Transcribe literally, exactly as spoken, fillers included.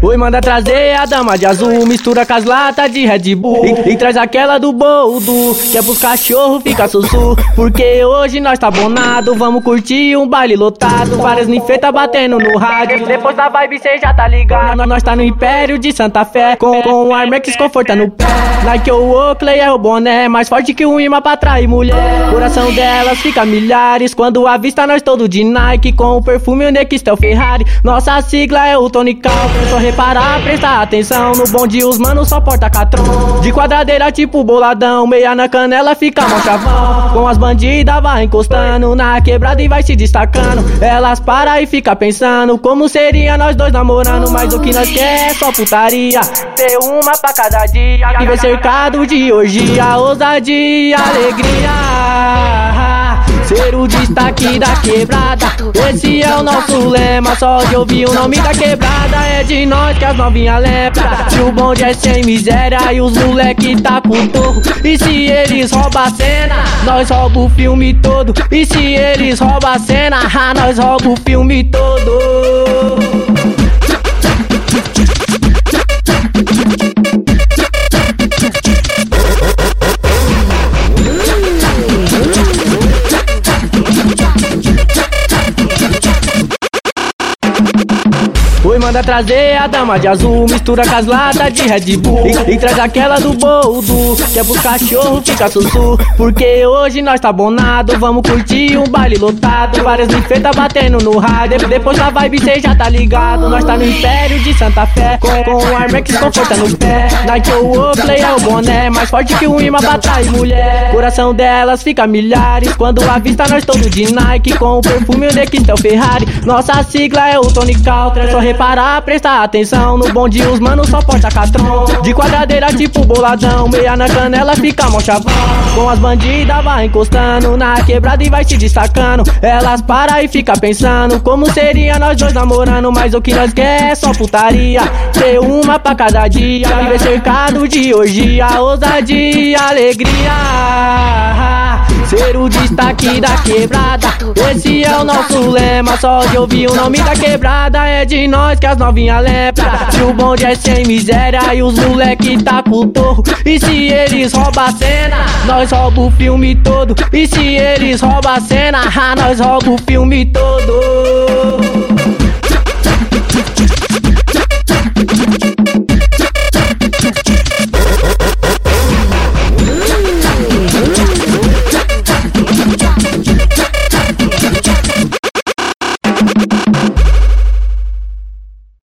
Oi, manda trazer a dama de azul, mistura com as latas de Red Bull e, e traz aquela do boldo, que é pros cachorros fica sussu. Porque hoje nós tá bonado, vamos curtir um baile lotado, várias ninfetas batendo no rádio. Depois da vibe cê já tá ligado, nós, nós tá no Império de Santa Fé, com, com o Armex conforta no pé. Nike ou Oakley é o boné, mais forte que um imã pra atrair mulher. Coração delas fica milhares, quando avista nós todo de Nike, com o perfume o Nextel Ferrari. Nossa sigla é o Tony Cal, só reparar, prestar atenção, no bonde os manos só porta catrão. De quadradeira tipo boladão, meia na canela fica mó chavão. Com as bandidas vai encostando na quebrada e vai se destacando. Elas param e fica pensando como seria nós dois namorando, mas o que nós quer é só putaria, ter uma pra cada dia, viver cercado de orgia, ousadia, alegria, ser o destaque da quebrada. Esse é o nosso lema, só de ouvir o nome da quebrada é de nós que as novinha lembra. Se o bonde é sem miséria e os moleque tá com torro, e se eles roubam a cena, nós rouba o filme todo. E se eles roubam a cena, nós rouba o filme todo. Oi, manda trazer a dama de azul, mistura com as latas de Red Bull e, e traz aquela do boldo, que é pros cachorros fica sussu. Porque hoje nós tá bonado, vamos curtir um baile lotado, várias ninfetas batendo no rádio. De, depois da vibe cê já tá ligado, nós tá no Império de Santa Fé, com, com o Armex conforta no pé. Nike ou Oakley é o boné, mais forte que um imã pra atrair mulher. Coração delas fica milhares, quando avista nós todo de Nike, com o perfume o Nextel Ferrari. Nossa sigla é o Tony Cal, só reparar, prestar atenção, no bonde os manos só porta catrão. De quadradeira tipo boladão, meia na canela fica mó chavão. Com as bandidas vai encostando na quebrada e vai se destacando. Elas param e fica pensando como seria nós dois namorando, mas o que nós quer é só putaria, ter uma pra cada dia, viver cercado de orgia, ousadia, alegria, ser o destaque da quebrada. Esse é o nosso lema, só de ouvir o nome da quebrada é de nós que as novinha lembra. Se o bonde é sem miséria e os moleque tá com torro, e se eles roubam a cena, nós rouba o filme todo. E se eles roubam a cena, nós rouba o filme todo.